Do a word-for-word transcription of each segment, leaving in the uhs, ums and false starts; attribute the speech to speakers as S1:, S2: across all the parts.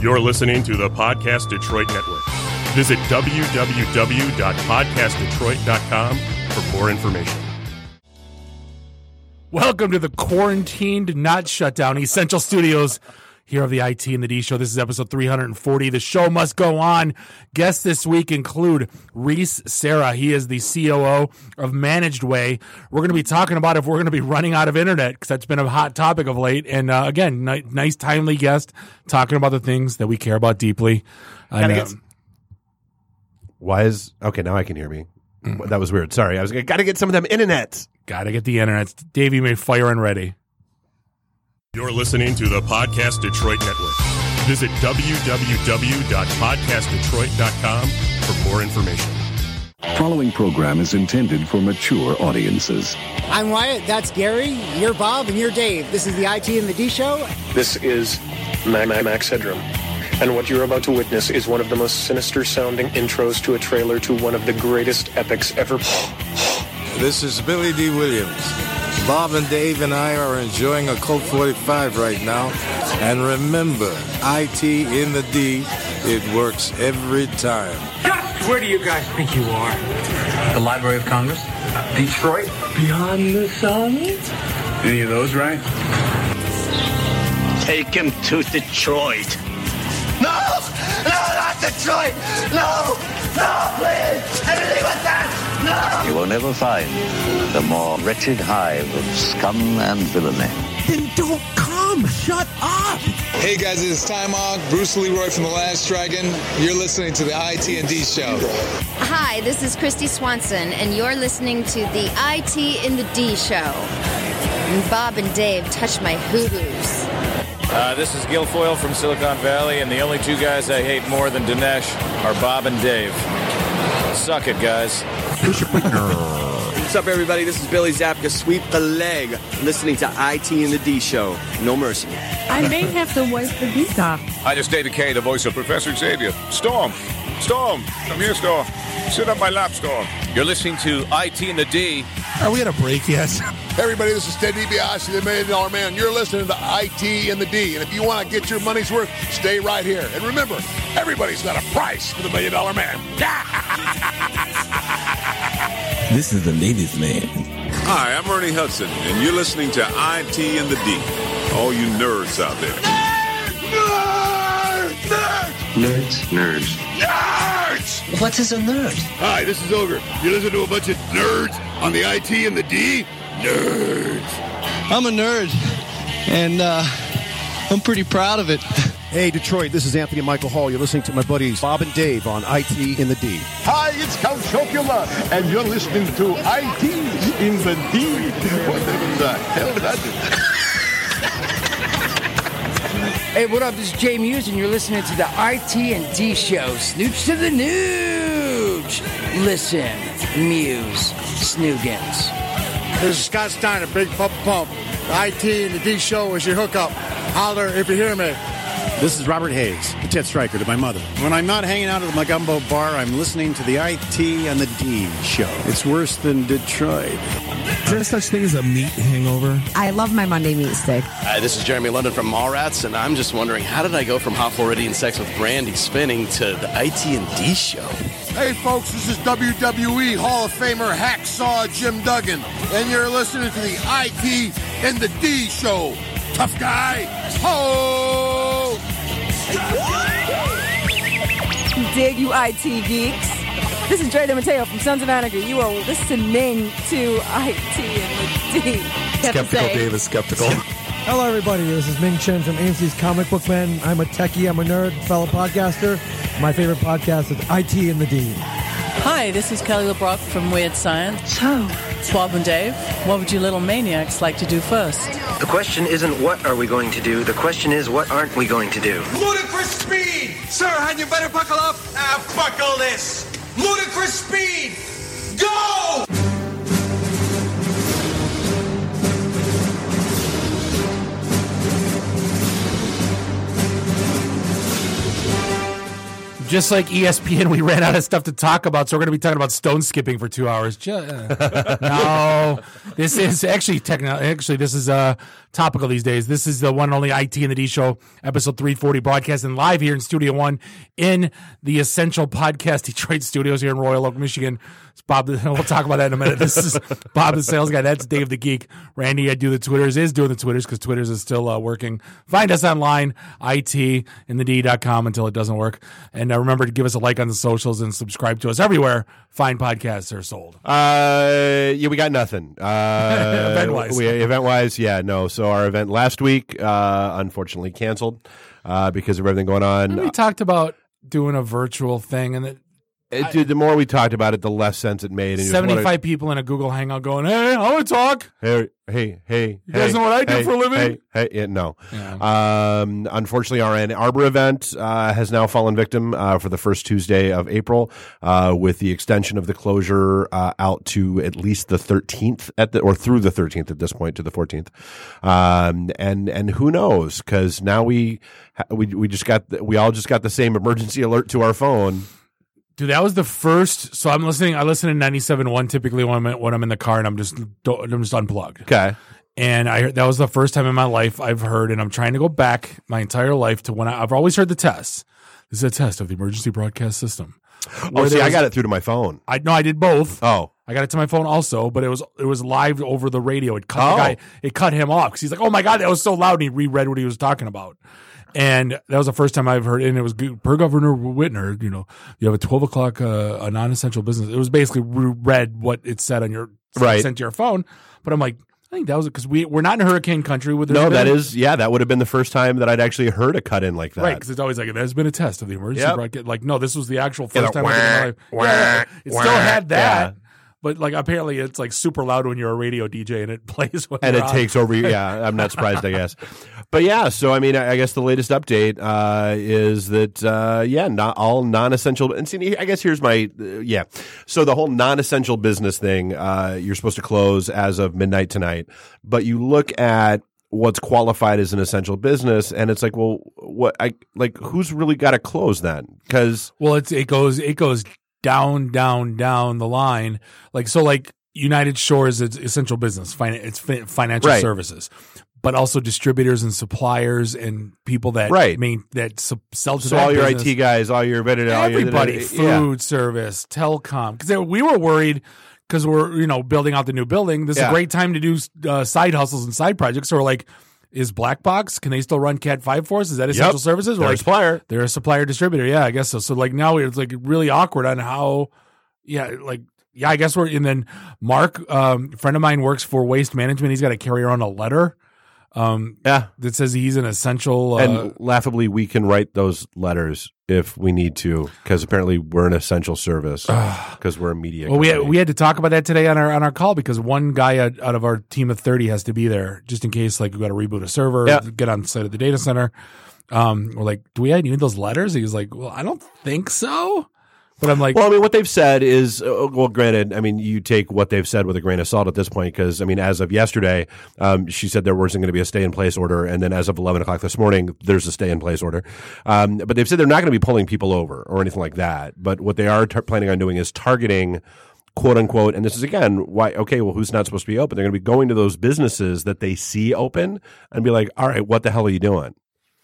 S1: You're listening to the Podcast Detroit Network. Visit w w w dot podcast detroit dot com for more information.
S2: Welcome to the quarantined, not shut down Essential Studios here of the I T and the D Show. This is episode three forty. The show must go on. Guests this week include Reese Sarah. He is the C O O of Managed Way. We're going to be talking about if we're going to be running out of internet, because that's been a hot topic of late. And uh, again, ni- nice, timely guest talking about the things that we care about deeply. And,
S3: get,
S2: um,
S3: why is okay? Now I can hear me. That was weird. Sorry, I was got to get some of them internet.
S2: Got to get the internet. Davey made fire and ready.
S1: You're listening to the Podcast Detroit Network. Visit w w w dot podcast detroit dot com for more information.
S4: Following program is intended for mature audiences.
S5: I'm Wyatt, that's Gary, you're Bob, and you're Dave. This is the I T and the D Show.
S6: This is Max Headroom. And what you're about to witness is one of the most sinister-sounding intros to a trailer to one of the greatest epics ever.
S7: This is Billy D. Williams. Bob and Dave and I are enjoying a Colt forty-five right now. And remember, I T in the D, it works every time.
S8: Where do you guys think you are? The Library of Congress? Detroit? Beyond the sun? Any of those right?
S9: Take him to Detroit. No! No, not Detroit! No! No, please! Anything but that! No!
S10: You will never find the more wretched hive of scum and villainy.
S11: Then don't come! Shut up!
S12: Hey guys, it's Ty Mogg, Bruce Leroy from The Last Dragon. You're listening to the I T and D Show.
S13: Hi, this is Christy Swanson, and you're listening to the I T and the D Show. And Bob and Dave touch my hoo-hoos.
S14: Uh, this is Guilfoyle from Silicon Valley, and the only two guys I hate more than Dinesh are Bob and Dave. Suck it, guys.
S15: What's up, everybody? This is Billy Zapka. Sweep the leg. Listening to I T and the D Show. No mercy.
S16: I may have to wipe the beat off.
S17: Hi, this is Data K, the voice of Professor Xavier. Storm. Storm. Come here, Storm. Sit on my lap, Storm.
S14: You're listening to I T and the D.
S2: Are we at a break yet?
S18: Hey everybody, this is Ted DiBiase, the Million Dollar Man. You're listening to I T and the D. And if you want to get your money's worth, stay right here. And remember, everybody's got a price for the Million Dollar Man.
S19: This is the Ladies' Man.
S17: Hi, I'm Ernie Hudson, and you're listening to I T and the D. All you nerds out there.
S9: Nerds! Nerds!
S10: Nerds. Nerds.
S9: Nerds!
S11: What is a nerd?
S18: Hi, this is Ogre. You listen to a bunch of nerds on the I T and the D? Nerds.
S20: I'm a nerd, and uh, I'm pretty proud of it.
S21: Hey, Detroit, this is Anthony Michael Hall. You're listening to my buddies Bob and Dave on I T in the D.
S18: Hi, it's Count Chocula, and you're listening to I T in the D. What the hell did I do?
S5: Hey, what up? This is Jay Muse, and you're listening to the I T and D Show. Snooch to the nooch. Listen, Muse, Snoogans.
S22: This is Scott Steiner, Big Pump Pump. The I T and the D Show is your hookup. Holler if you hear me.
S21: This is Robert Hayes, the Ted Striker to my mother. When I'm not hanging out at the Magumbo bar, I'm listening to the I T and the D Show. It's worse than Detroit.
S23: Is there such thing as a meat hangover?
S16: I love my Monday meat steak.
S24: Hi, this is Jeremy London from Mallrats, and I'm just wondering, how did I go from Hot Floridian Sex with Brandy spinning to the I T and D Show?
S18: Hey, folks, this is W W E Hall of Famer Hacksaw Jim Duggan, and you're listening to the I T and the D Show. Tough guy. Ho!
S16: Dig, you I T geeks. This is Dre DeMatteo from Sons of Anarchy. You are listening to I T and the D.
S23: Skeptical Dave is skeptical.
S25: Hello, everybody. This is Ming Chen from A M C's Comic Book Man. I'm a techie. I'm a nerd, fellow podcaster. My favorite podcast is I T and the D.
S26: Hi, this is Kelly LeBrock from Weird Science.
S16: So,
S26: Bob and Dave, what would you little maniacs like to do first?
S27: The question isn't what are we going to do. The question is what aren't we going to do.
S28: Ludicrous speed! Sir, had you better buckle up? Ah, buckle this! Ludicrous speed! Go!
S2: just like E S P N, we ran out of stuff to talk about, so we're going to be talking about stone skipping for two hours. Just, uh, no, this is actually techno. Actually, this is uh, topical these days. This is the one and only I T and the D Show, episode three forty, broadcasting live here in Studio One in the Essential Podcast Detroit studios here in Royal Oak, Michigan. It's Bob. We'll talk about that in a minute. This is Bob the Sales Guy. That's Dave the Geek. Randy, I do the Twitters, is doing the Twitters because Twitters is still uh, working. Find us online, I T in the D dot com until it doesn't work. And uh, remember to give us a like on the socials and subscribe to us everywhere fine podcasts are sold.
S1: Uh, yeah, we got nothing. Uh,
S2: event-wise.
S1: We, event-wise, yeah, no. So our event last week, uh, unfortunately canceled uh, because of everything going on.
S2: And we talked about doing a virtual thing, and it,
S1: it, dude, the more we talked about it, the less sense it made. And
S2: seventy-five
S1: wanna,
S2: people in a Google Hangout going, hey, I want to talk.
S1: Hey, hey, hey.
S2: You guys
S1: hey,
S2: know what I do
S1: hey,
S2: for a living?
S1: Hey, hey, yeah, no.
S2: Yeah.
S1: Um, unfortunately, our Ann Arbor event uh, has now fallen victim uh, for the first Tuesday of April, uh, with the extension of the closure uh, out to at least the thirteenth at the, or through the thirteenth at this point to the fourteenth. Um, and and who knows? Because now we we we just got the, we all just got the same emergency alert to our phone.
S2: Dude, that was the first. So I'm listening. I listen to ninety-seven point one typically when I'm when I'm in the car and I'm just I'm just unplugged.
S1: Okay.
S2: And I heard, that was the first time in my life I've heard, and I'm trying to go back my entire life to when I, I've always heard the test. This is a test of the emergency broadcast system.
S1: Oh, see,
S2: was,
S1: I got it through to my phone.
S2: I no, I did both.
S1: Oh,
S2: I got it to my phone also, but it was it was live over the radio. It cut
S1: oh.
S2: the guy. It cut him off because he's like, "Oh my god, that was so loud," and he reread what he was talking about. And that was the first time I've heard it, and it was per Governor Whitner, you know, you have a twelve o'clock, uh, a non-essential business. It was basically read what it said on your,
S1: right.
S2: sent to your phone. But I'm like, I think that was it, because we, we're not in hurricane country. With
S1: No,
S2: been,
S1: that is, yeah, that would have been the first time that I'd actually heard a cut in like that.
S2: Right, because it's always like, there's been a test of the emergency
S1: Yep.
S2: broadcast. Like, no, this was the actual
S1: Yeah,
S2: first
S1: the
S2: time I've been in my life.
S1: wah,
S2: Yeah, yeah, yeah. It
S1: wah,
S2: still had that.
S1: yeah.
S2: But like apparently it's like super loud when you're a radio D J and it plays when
S1: and
S2: you're
S1: it
S2: on.
S1: takes over. Yeah, I'm not surprised, I guess. But yeah, so I mean, I I guess the latest update uh, is that uh, yeah, not all non-essential. And see, I guess here's my uh, yeah. So the whole non-essential business thing, uh, you're supposed to close as of midnight tonight. But you look at what's qualified as an essential business, and it's like, well, what I like, who's really got to close then? Because
S2: well, it's it goes it goes. down, down, down the line. Like, so like United Shores, it's essential business, fin- it's fi- financial
S1: right.
S2: services, but also distributors and suppliers and people that
S1: right.
S2: main, that su- sell to
S1: so
S2: that
S1: all your
S2: business.
S1: I T guys, all your veterinary, all your-
S2: everybody, food
S1: yeah.
S2: service, telecom. Because we were worried because we're, you know, building out the new building. This is
S1: Yeah.
S2: a great time to do uh, side hustles and side projects. So we're like, is Black Box, can they still run Cat five for us? Is that essential
S1: Yep.
S2: services? We're
S1: They're a
S2: like,
S1: supplier.
S2: They're a supplier distributor. Yeah, I guess so. So like now it's like really awkward on how, yeah, like, yeah, I guess we're, and then Mark, um, a friend of mine works for Waste Management. He's got to carry around a letter. Um,
S1: yeah,
S2: that says he's an essential. Uh,
S1: and laughably, we can write those letters if we need to, because apparently we're an essential service because we're a media.
S2: Well, we had,
S1: company.
S2: we had to talk about that today on our on our call because one guy out, out of our team of thirty has to be there just in case, like, we got to reboot a server,
S1: Yeah.
S2: get on site at the data center. Um, we're like, do we need those letters? He was like, well, I don't think so. But I'm like,
S1: well, I mean, what they've said is, uh, well, granted, I mean, you take what they've said with a grain of salt at this point, because, I mean, as of yesterday, um, she said there wasn't going to be a stay-in-place order, and then as of eleven o'clock this morning, there's a stay-in-place order. Um, but they've said they're not going to be pulling people over or anything like that. But what they are tar- planning on doing is targeting, quote-unquote, and this is, again, why, okay, well, who's not supposed to be open? They're going to be going to those businesses that they see open and be like, all right, what the hell are you doing?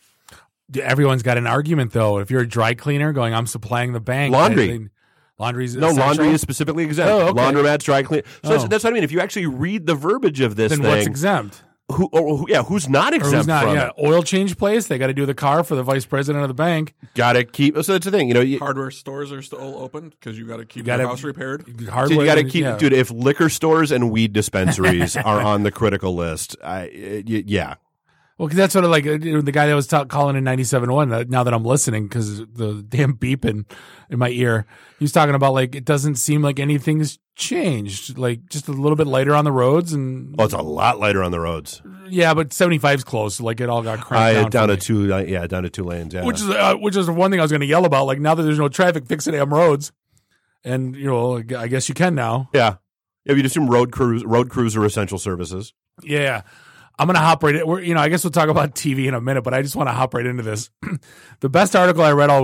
S2: everyone's got an argument, though. If you're a dry cleaner going, I'm supplying the bank.
S1: Laundry.
S2: They, they, laundry's
S1: No,
S2: essential?
S1: laundry is specifically exempt.
S2: Oh, okay.
S1: Laundromats, dry clean. So
S2: Oh.
S1: that's, that's what I mean. If you actually read the verbiage of this
S2: Then
S1: thing,
S2: what's exempt?
S1: Who, or, who, yeah, who's not
S2: Or
S1: exempt
S2: who's not,
S1: from
S2: yeah,
S1: it?
S2: oil change place. They got to do the car for the vice president of the bank.
S1: Got to keep. So that's the thing, you know. You,
S3: Hardware stores are still open because you got to keep
S2: You gotta-
S3: your house repaired.
S1: so you got to keep,
S2: yeah.
S1: dude. If liquor stores and weed dispensaries are on the critical list, I, y- yeah.
S2: Well, because that's sort of like uh, the guy that was ta- calling in ninety-seven point one. Uh, now that I'm listening, because the damn beeping in my ear, he was talking about like it doesn't seem like anything's changed. Like just a little bit lighter on the roads, and
S1: Well, it's a lot lighter on the roads.
S2: yeah, but seventy-five's close. So like it all got
S1: Uh,
S2: cranked down,
S1: down
S2: for
S1: to
S2: me.
S1: two, uh, yeah, down to two lanes. Yeah,
S2: which is uh, which is the one thing I was going to yell about. Like now that there's no traffic, fix the damn roads, and you know I guess you can now.
S1: yeah. If you assume road crews, road crews are essential services.
S2: Yeah. I'm going to hop right in. We're, you know, I guess we'll talk about T V in a minute, but I just want to hop right into this. The best article I read all week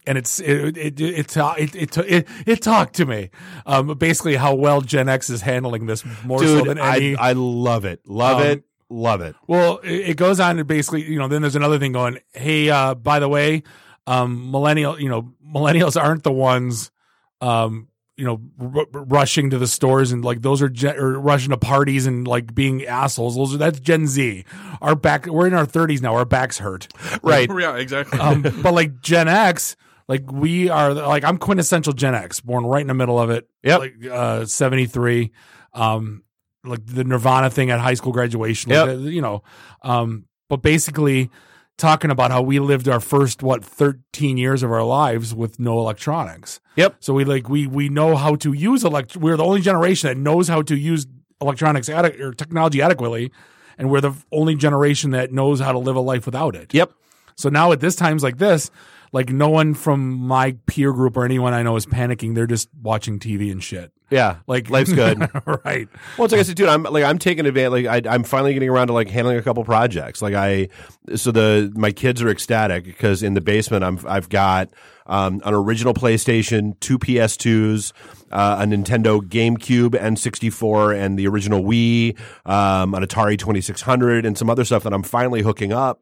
S2: and it's it it it it it, it, it talked to me. Um, basically, how well Gen X is handling this more
S1: Dude,
S2: so than any.
S1: I, I love it, love
S2: Um,
S1: it, love it.
S2: Well, it, it goes on to basically, you know, then there's another thing going. Hey, uh, by the way, um, millennial, you know, millennials aren't the ones, um, you know, r- rushing to the stores and like those are gen- or rushing to parties and like being assholes. Those are that's Gen Z. Our back, we're in our thirties now. Our backs hurt,
S1: right?
S3: Yeah, exactly.
S2: um, but like Gen X, like we are, like I'm quintessential Gen X, born right in the middle of it.
S1: Yep.
S2: Like uh, seventy-three, um, like the Nirvana thing at high school graduation. Like,
S1: Yep.
S2: uh, you know, um, but basically talking about how we lived our first what thirteen years of our lives with no electronics.
S1: Yep.
S2: So we like we we know how to use elect. We're the only generation that knows how to use electronics ade- or technology adequately, and we're the only generation that knows how to live a life without it.
S1: Yep.
S2: So now at this times like this, like no one from my peer group or anyone I know is panicking. They're just watching T V and shit.
S1: Yeah,
S2: Like
S1: life's good.
S2: Right.
S1: Well, it's like I said, dude. I'm like I'm taking advantage. Like I, I'm finally getting around to like handling a couple projects. Like I, so the my kids are ecstatic because in the basement I'm I've got um, an original PlayStation, two P S twos, uh, a Nintendo GameCube N sixty-four, and the original Wii, um, an Atari twenty-six hundred, and some other stuff that I'm finally hooking up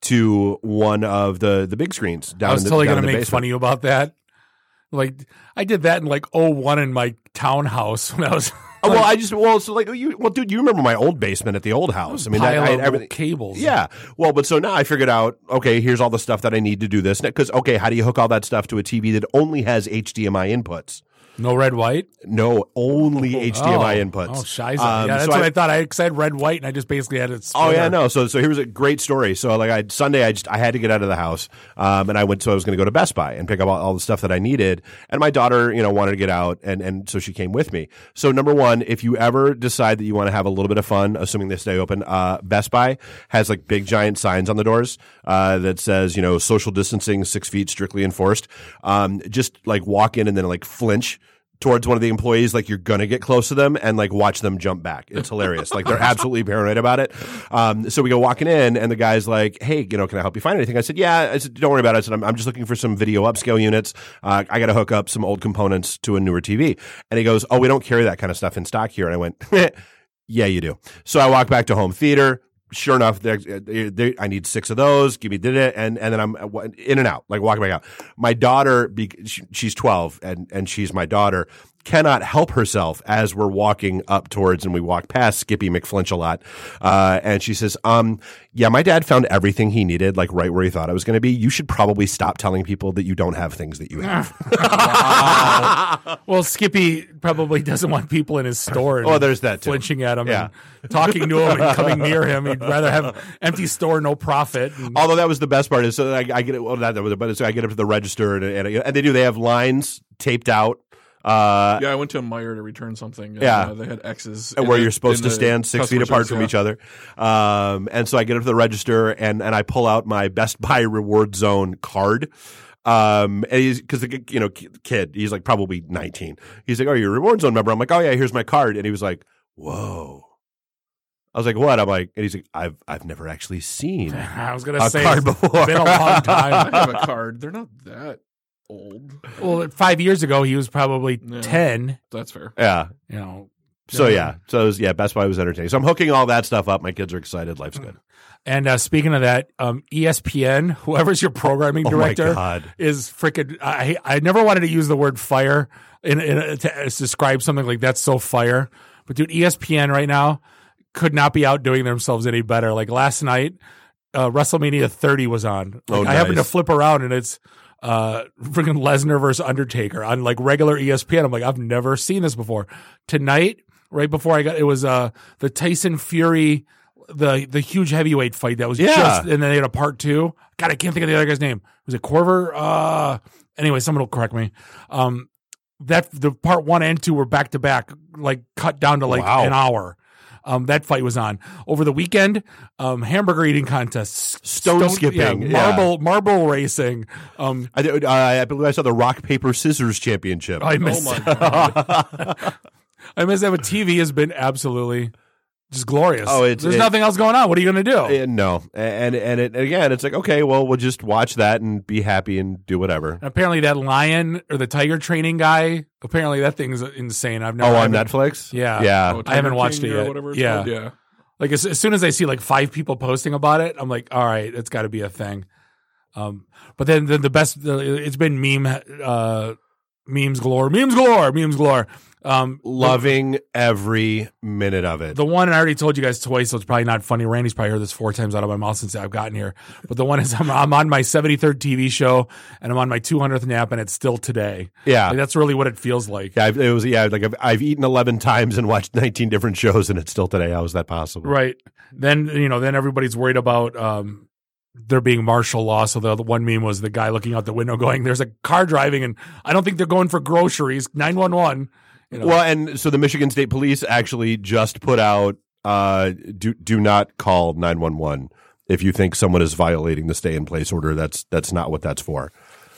S1: to one of the the big screens down.
S2: I was
S1: in the,
S2: totally
S1: down
S2: gonna
S1: in the
S2: make
S1: basement.
S2: fun of you about that. Like I did that in like oh one in my townhouse when I was.
S1: Oh, well, I just well, so like you, well, dude, you remember my old basement at the old house? I mean, that,
S2: Pile
S1: I had
S2: of
S1: everything,
S2: cables.
S1: Yeah, well, but so now I figured out. Okay, here's all the stuff that I need to do this because okay, how do you hook all that stuff to a T V that only has H D M I inputs?
S2: No red white.
S1: No, only H D M I
S2: oh.
S1: inputs.
S2: Oh, shiza.
S1: Um,
S2: yeah, that's
S1: so
S2: what
S1: I,
S2: I, thought. I, cause I had red white, and I just basically had it.
S1: Oh yeah,
S2: split.
S1: no. So so here's a great story. So like I Sunday, I just I had to get out of the house, um, and I went. So I was going to go to Best Buy and pick up all, all the stuff that I needed. And my daughter, you know, wanted to get out, and and so she came with me. So number one, if you ever decide that you want to have a little bit of fun, assuming they stay open, uh, Best Buy has like big giant signs on the doors uh, that says you know social distancing, six feet strictly enforced. Um, just like walk in and then like flinch towards one of the employees, like you're gonna get close to them and like watch them jump back. It's hilarious. Like they're absolutely paranoid about it. Um, so we go walking in and the guy's like, hey, you know, can I help you find anything? I said, yeah. I said, don't worry about it. I said, I'm, I'm just looking for some video upscale units. Uh, I got to hook up some old components to a newer T V. And he goes, oh, we don't carry that kind of stuff in stock here. And I went, yeah, you do. So I walk back to home theater. Sure enough, they're, they're, I need six of those. Give me did it, and and then I'm in and out, like walking back out. My daughter, she's twelve, and and she's my daughter, cannot help herself as we're walking up towards, and we walk past Skippy McFlinch a lot, uh, and she says, "Um, yeah, my dad found everything he needed, like right where he thought it was going to be. You should probably stop telling people that you don't have things that you have."
S2: Wow. Well, Skippy probably doesn't want people in his store.
S1: Oh, there's that too.
S2: Flinching at him,
S1: Yeah.
S2: and talking to him, and coming near him. He'd rather have empty store, no profit. And
S1: Although that was the best part is so I, I get it. Well, not that was it, but so I get up to the register and, and and they do. They have lines taped out. Uh,
S3: yeah, I went to a Meijer to return something. And,
S1: yeah,
S3: uh, they had X's
S1: where
S3: in
S1: you're
S3: the-
S1: supposed
S3: in
S1: to
S3: the
S1: stand six feet
S3: customer
S1: apart
S3: service,
S1: from
S3: yeah.
S1: each other. Um, and so I get up to the register and and I pull out my Best Buy Reward Zone card. Um, and he's because the you know kid, he's like probably nineteen. He's like, "Oh, you're a Reward Zone member." I'm like, "Oh yeah, here's my card." And he was like, "Whoa." I was like, "What?" I'm like, and he's like, "I've I've never actually seen
S2: I was gonna
S1: a
S2: say,
S1: card
S2: it's
S1: before."
S2: been a long time.
S3: I have a card. They're not that old.
S2: Well, five years ago, he was probably
S3: Yeah.
S2: ten.
S3: That's fair.
S1: Yeah.
S2: You know.
S1: So yeah, so it was, yeah, Best Buy was entertaining. So I'm hooking all that stuff up. My kids are excited. Life's good.
S2: And uh, speaking of that, um, E S P N, whoever's your programming
S1: Oh my
S2: director,
S1: God.
S2: is freaking. I I never wanted to use the word fire in, in to describe something like that's so fire. But dude, E S P N right now could not be outdoing themselves any better. Like last night, uh, WrestleMania thirty was on. Like,
S1: Oh,
S2: I happened to
S1: nice.
S2: flip around and it's uh freaking Lesnar versus Undertaker on like regular E S P N. I'm like, I've never seen this before. Tonight, right before I got it was uh the Tyson Fury. The the huge heavyweight fight that was
S1: Yeah.
S2: just, and then they had a part two. God, I can't think of the other guy's name. Was it Corver? Uh, anyway, someone will correct me. Um, that the part one and two were back to back, like cut down to like
S1: Wow.
S2: an hour. Um, that fight was on over the weekend. Um, hamburger eating contests,
S1: Stone skipping,
S2: yeah,
S1: yeah.
S2: marble marble racing. Um,
S1: I, uh, I believe I saw the rock paper scissors championship.
S2: I missed.
S3: Oh my god.
S2: I missed that. But T V has been absolutely just glorious.
S1: Oh, it's,
S2: There's
S1: it,
S2: nothing else going on. What are you going to do?
S1: Uh, no. And and it, again, it's like, okay, well, we'll just watch that and be happy and do whatever.
S2: And apparently that lion or the tiger training guy, apparently that thing's insane. I've never.
S1: Oh, on
S2: I
S1: Netflix?
S2: Yeah.
S1: Yeah.
S3: Oh,
S2: I haven't
S3: Tiger
S2: watched
S3: King
S2: it
S3: or
S2: yet.
S3: whatever it's
S2: yeah.
S3: called? Yeah.
S2: Like as, as soon as I see like five people posting about it, I'm like, all right, it's got to be a thing. Um, but then the, the best, the, it's been meme, uh, memes galore, memes galore, memes galore. Um,
S1: Loving every minute of it.
S2: The one, and I already told you guys twice, so it's probably not funny. Randy's probably heard this four times out of my mouth since I've gotten here. But the one is I'm, I'm on my seventy-third T V show and I'm on my two hundredth nap and it's still today.
S1: Yeah.
S2: Like, that's really what it feels like.
S1: Yeah, it was, yeah, like I've, I've eaten eleven times and watched nineteen different shows and it's still today. How is that possible?
S2: Right. Then, you know, then everybody's worried about, um, there being martial law. So the, the one meme was the guy looking out the window going, there's a car driving and I don't think they're going for groceries. nine one one. You know.
S1: Well, and so the Michigan State Police actually just put out uh, do do not call nine one one if you think someone is violating the stay in place order. That's that's not what that's for.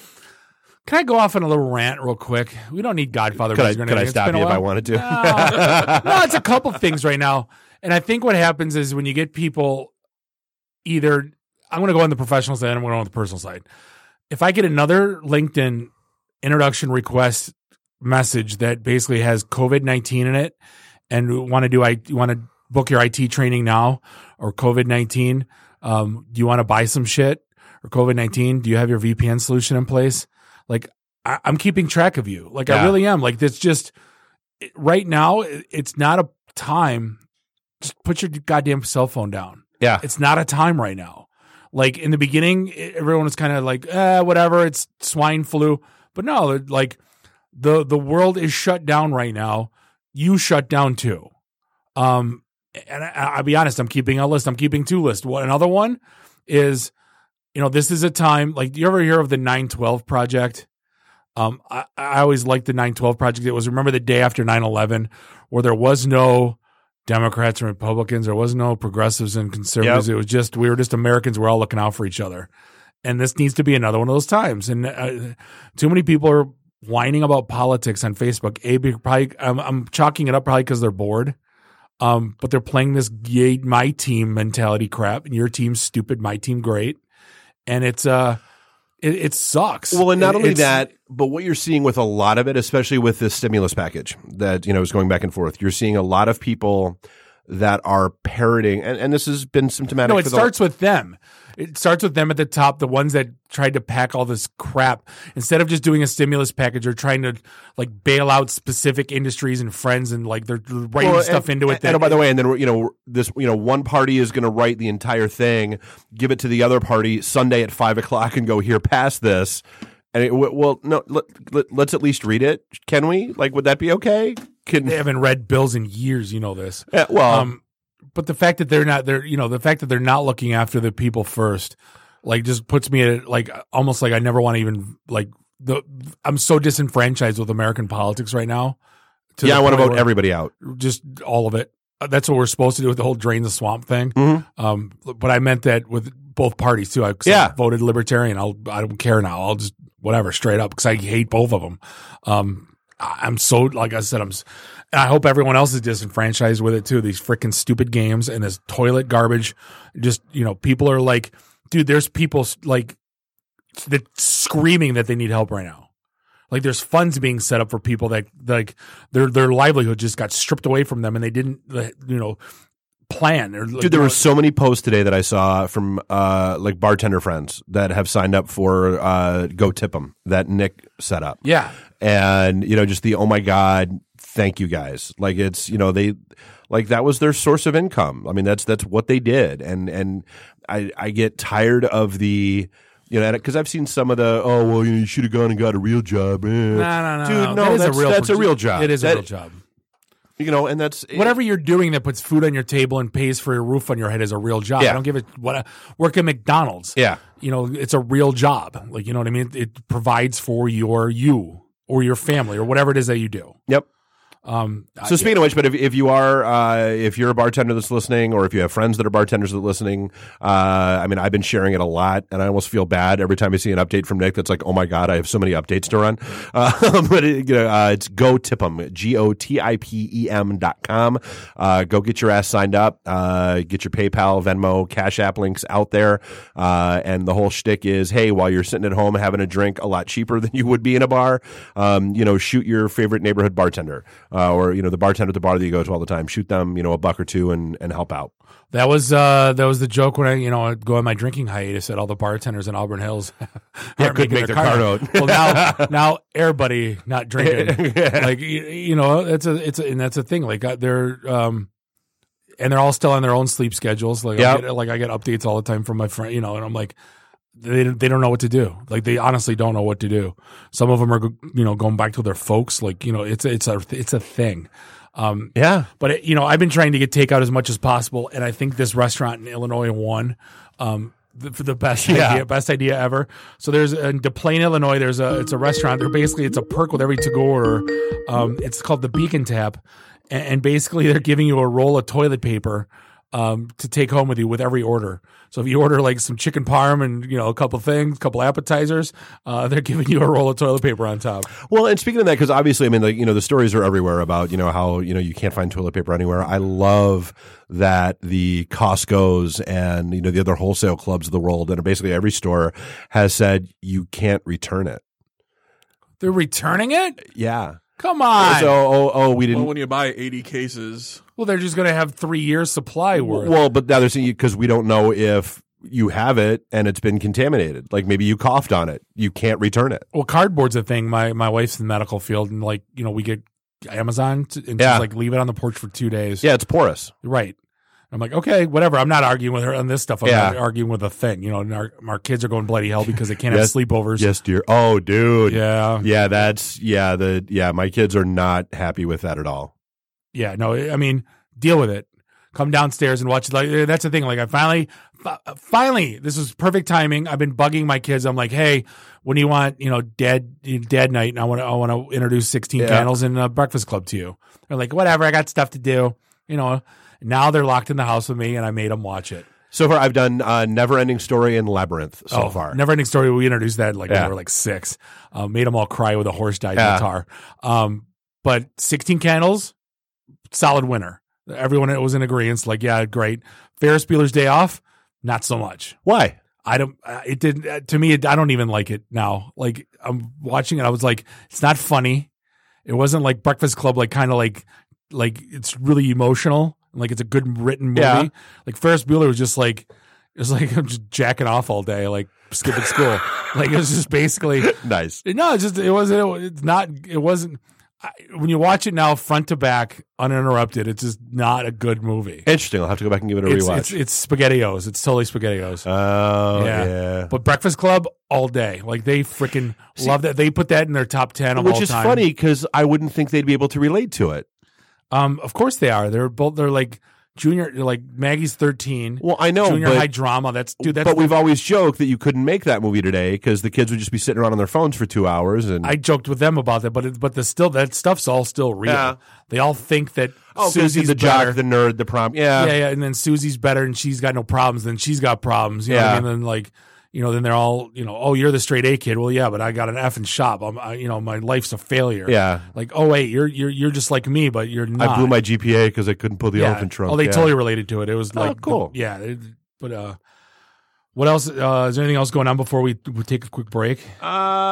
S2: Can I go off on a little rant real quick? We don't need Godfather.
S1: Could I,
S2: music or
S1: could I
S2: anything.
S1: stop
S2: It's been
S1: you
S2: a
S1: if I
S2: while.
S1: wanted to?
S2: No. No, it's a couple things right now. And I think what happens is when you get people either, I'm going to go on the professional side, I'm going to go on the personal side. If I get another LinkedIn introduction request message that basically has COVID nineteen in it and want to do, I you want to book your I T training now or COVID nineteen, um, do you want to buy some shit or COVID nineteen? Do you have your V P N solution in place? Like, I, I'm keeping track of you. Like,
S1: Yeah.
S2: I really am. Like, it's just right now, it's not a time. Just put your goddamn cell phone down.
S1: Yeah.
S2: It's not a time right now. Like in the beginning, everyone was kind of like, eh, whatever, it's swine flu. But no, like the the world is shut down right now. You shut down too. Um, and I, I'll be honest, I'm keeping a list. I'm keeping two lists. One, another one is, you know, this is a time, like, do you ever hear of the nine twelve Project? Um, I, I always liked the nine twelve Project. It was, remember the day after nine eleven where there was no Democrats and Republicans. There was no progressives and conservatives.
S1: Yep.
S2: It was just, we were just Americans. We're all looking out for each other. And this needs to be another one of those times. And uh, too many people are whining about politics on Facebook. A, probably, I'm, I'm chalking it up probably because they're bored. Um, but they're playing this yay, my team mentality crap. And your team's stupid, my team great. And it's, uh, it, it sucks.
S1: Well, and not
S2: It-
S1: only
S2: it's-
S1: that, but what you're seeing with a lot of it, especially with this stimulus package that, you know, is going back and forth, you're seeing a lot of people that are parroting, and, and this has been symptomatic.
S2: No, it
S1: for the-
S2: starts with them. It starts with them at the top, the ones that tried to pack all this crap. Instead of just doing a stimulus package, they're trying to like bail out specific industries and friends, and like they're writing
S1: Well,
S2: stuff
S1: and,
S2: into it. That,
S1: And, oh, by the way, and then you know this, you know, one party is going to write the entire thing, give it to the other party Sunday at five o'clock, and go, here, pass this. And it, well, no, let, let, let's at least read it, can we? Like, would that be okay? Can,
S2: they haven't read bills in years, you know this.
S1: Yeah, well,
S2: um, but the fact that they're not, they're you know, the fact that they're not looking after the people first, like, just puts me at like almost like I never want to even like the. I'm so disenfranchised with American politics right now. to
S1: yeah,
S2: the
S1: I want to
S2: point
S1: vote
S2: where-
S1: everybody out.
S2: Just all of it. Uh, That's what we're supposed to do with the whole drain the swamp thing.
S1: Mm-hmm.
S2: Um, but I meant that with both parties too. I, 'cause I
S1: Yeah.
S2: voted Libertarian. I'll I don't care now. I'll just whatever straight up because I hate both of them. Um, I- I'm so like I said. I'm. s- And I hope everyone else is disenfranchised with it too. These freaking stupid games and this toilet garbage. Just, you know, people are like, dude, there's people like that screaming that they need help right now. Like there's funds being set up for people that like their their livelihood just got stripped away from them and they didn't, you know, plan. Or,
S1: Dude, there were so many posts today that I saw from uh, like bartender friends that have signed up for uh, Go Tip 'em that Nick set up.
S2: Yeah.
S1: And, you know, just the, oh my God, thank you guys. Like it's, you know, they, like that was their source of income. I mean, that's, that's what they did. And, and I, I get tired of the, you know, because I've seen some of the, oh, well, you should have gone and got a real job. Eh.
S2: No, no, no,
S1: Dude,
S2: no.
S1: no,
S2: That is
S1: that's,
S2: a real,
S1: that's a real job.
S2: It is
S1: That-
S2: a real job.
S1: You know, and that's
S2: Whatever you're doing that puts food on your table and pays for your roof on your head is a real job.
S1: Yeah.
S2: I don't give it what work at McDonald's.
S1: Yeah.
S2: You know, it's a real job. Like, you know what I mean? It provides for your you or your family or whatever it is that you do.
S1: Yep.
S2: Um,
S1: So speaking of which, but if, if you are uh, if you're a bartender that's listening, or if you have friends that are bartenders that are listening, uh, I mean, I've been sharing it a lot, and I almost feel bad every time I see an update from Nick. That's like, oh my god, I have so many updates to run. Uh, but it, you know, uh, it's Go Tip'em, G O T I P E M dot com. Uh, go get your ass signed up. Uh, get your PayPal, Venmo, Cash App links out there, uh, and the whole shtick is, hey, while you're sitting at home having a drink, a lot cheaper than you would be in a bar, um, you know, shoot your favorite neighborhood bartender. Uh, or, you know, the bartender at the bar that you go to all the time. Shoot them, you know, a buck or two and, and help out.
S2: That was uh, that was the joke when I, you know, I'd go on my drinking hiatus at all the bartenders in Auburn Hills.
S1: Yeah, couldn't make their car note.
S2: Well, now, now everybody not drinking. Yeah. Like, you, you know, it's a, it's a, and that's a thing. Like, uh, they're, um, and they're all still on their own sleep schedules. Like, yep. I get, like I get updates all the time from my friend, you know, and I'm like, They they don't know what to do. Like, they honestly don't know what to do. Some of them are, you know, going back to their folks. Like, you know, it's it's a it's a thing. Um,
S1: yeah.
S2: But it, you know, I've been trying to get takeout as much as possible, and I think this restaurant in Illinois won um, the, for the best
S1: Yeah.
S2: idea, best idea ever. So there's in Des Plaines, Illinois. There's a it's a restaurant. They're basically it's a perk with every to go order. Um, it's called the Beacon Tap, and, and basically they're giving you a roll of toilet paper um, to take home with you with every order. So if you order like some chicken parm and, you know, a couple things, a couple appetizers, uh, they're giving you a roll of toilet paper on top.
S1: Well, and speaking of that, because obviously, I mean, like, you know, the stories are everywhere about, you know, how, you know, you can't find toilet paper anywhere. I love that the Costco's and, you know, the other wholesale clubs of the world, and basically every store has said you can't return it.
S2: They're returning it?
S1: Yeah.
S2: Come on.
S1: So, oh, oh, we didn't.
S3: Well, when you buy eighty cases.
S2: Well, they're just going to have three years supply worth.
S1: Well, but now they're saying because we don't know if you have it and it's been contaminated. Like maybe you coughed on it. You can't return it.
S2: Well, cardboard's a thing. My my wife's in the medical field, and like, you know, we get Amazon to, and
S1: Yeah.
S2: she's like, leave it on the porch for two days.
S1: Yeah, it's porous.
S2: Right. I'm like, okay, whatever. I'm not arguing with her on this stuff. I'm
S1: Yeah.
S2: not arguing with a thing. You know, and our, our kids are going bloody hell because they can't
S1: Yes.
S2: have sleepovers.
S1: Yes, dear. Oh, dude.
S2: Yeah.
S1: Yeah, that's yeah. The yeah, my kids are not happy with that at all.
S2: Yeah, no, I mean, deal with it. Come downstairs and watch it. Like, that's the thing. Like, I finally, fi- finally, this was perfect timing. I've been bugging my kids. I'm like, hey, when do you want, you know, dad, dad night? And I want to, I want to introduce sixteen
S1: Yeah.
S2: Candles and uh, Breakfast Club to you. They're like, whatever. I got stuff to do. You know, now they're locked in the house with me, and I made them watch it.
S1: So far, I've done uh, Never Ending Story and Labyrinth so
S2: oh,
S1: far.
S2: Never Ending Story. We introduced that like when
S1: Yeah.
S2: they were like six. Uh, made them all cry with a horse died in
S1: Yeah.
S2: the tar. Um, but sixteen Candles, solid winner. Everyone was in agreement. Like, yeah, great. Ferris Bueller's Day Off, not so much.
S1: Why?
S2: I don't. uh, It didn't. Uh, to me, it, I don't even like it now. Like, I'm watching it. I was like, it's not funny. It wasn't like Breakfast Club. Like, kind of like, like it's really emotional. Like, it's a good written movie.
S1: Yeah.
S2: Like Ferris Bueller was just like, it was like I'm just jacking off all day, like skipping school. Like, it was just basically
S1: nice.
S2: No, it's just it wasn't. It's not. It wasn't. I, when you watch it now, front to back, uninterrupted, it's just not a good movie.
S1: Interesting. I'll have to go back and give it a
S2: It's,
S1: rewatch.
S2: it's, it's SpaghettiOs. It's totally SpaghettiOs.
S1: Oh, yeah.
S2: But Breakfast Club all day. Like, they freaking love that. They put that in their top ten of
S1: Which
S2: all
S1: is
S2: time.
S1: funny because I wouldn't think they'd be able to relate to it.
S2: Um, of course they are. They're both. They're like junior. Like Maggie's thirteen.
S1: Well, I know,
S2: junior
S1: but-
S2: high drama. That's dude. That's
S1: But we've always joked that you couldn't make that movie today because the kids would just be sitting around on their phones for two hours. And
S2: I joked with them about that, but it, but the still that stuff's all still real.
S1: Yeah.
S2: They all think that
S1: oh, because
S2: Susie's
S1: the jock,
S2: better.
S1: the nerd, the prom. Yeah,
S2: yeah, yeah. And then Susie's better, and she's got no problems. Then she's got problems. You know what
S1: Yeah.
S2: I mean? And then like, you know, then they're all, you know, oh, you're the straight A kid. Well, yeah, but I got an F in shop. I'm, I, you know, my life's a failure.
S1: Yeah.
S2: Like, oh wait, you're you're you're just like me, but you're not.
S1: I blew my G P A because I couldn't pull the
S2: yeah.
S1: elephant trunk.
S2: Oh, they
S1: yeah.
S2: totally related to it. It was
S1: Oh,
S2: like,
S1: cool.
S2: yeah. It, but uh, what else? Uh, is there anything else going on before we, we take a quick break?
S1: Uh,